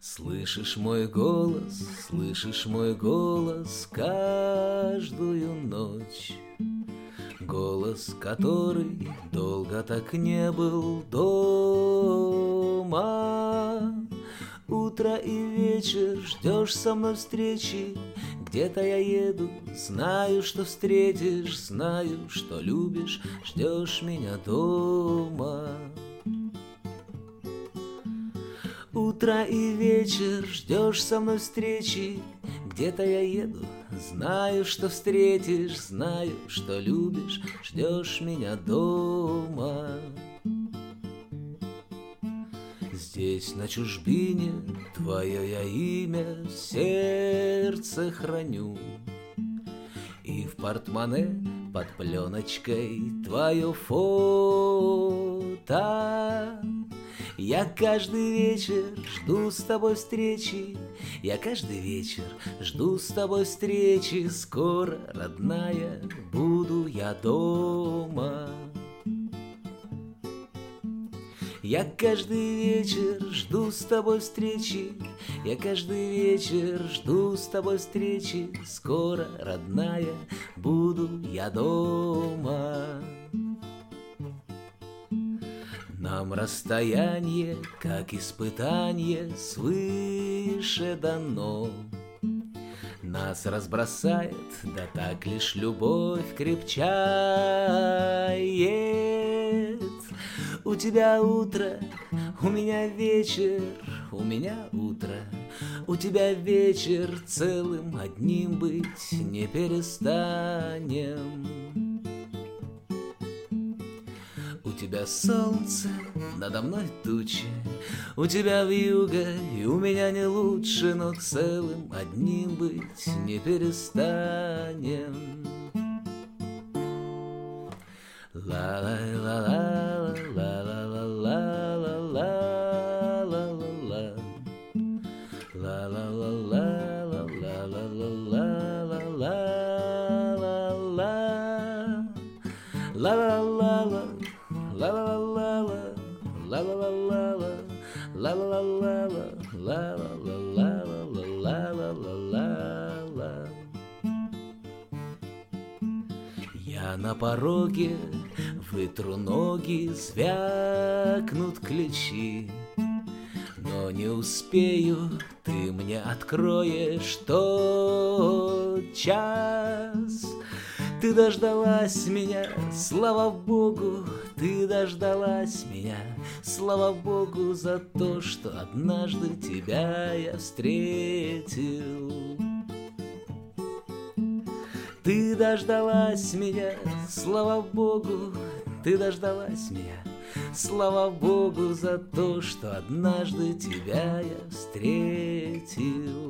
слышишь мой голос каждую ночь. Голос, который долго так не был дома. Утро и вечер ждешь со мной встречи. Где-то я еду, знаю, что встретишь, знаю, что любишь, ждешь меня дома. Утро и вечер ждешь со мной встречи. Где-то я еду, знаю, что встретишь, знаю, что любишь, ждешь меня дома. Здесь, на чужбине, твое я имя в сердце храню, и в портмоне под пленочкой твое фото. Я каждый вечер жду с тобой встречи, я каждый вечер жду с тобой встречи. Скоро, родная, буду я дома. Я каждый вечер жду с тобой встречи, я каждый вечер жду с тобой встречи. Скоро, родная, буду я дома. Нам расстояние, как испытание, свыше дано. Нас разбросает, да так лишь любовь крепчает. У тебя утро, у меня вечер, у меня утро, у тебя вечер, целым одним быть не перестанем. У тебя солнце, надо мной тучи, у тебя вьюга, и у меня не лучше, но целым одним быть не перестанем. Я на пороге, вытру ноги, звякнут ключи, но не успею, ты мне откроешь тот час. Ты дождалась меня, слава Богу, ты дождалась меня, слава Богу, за то, что однажды тебя я встретил. Ты дождалась меня, слава Богу, ты дождалась меня, слава Богу, за то, что однажды тебя я встретил.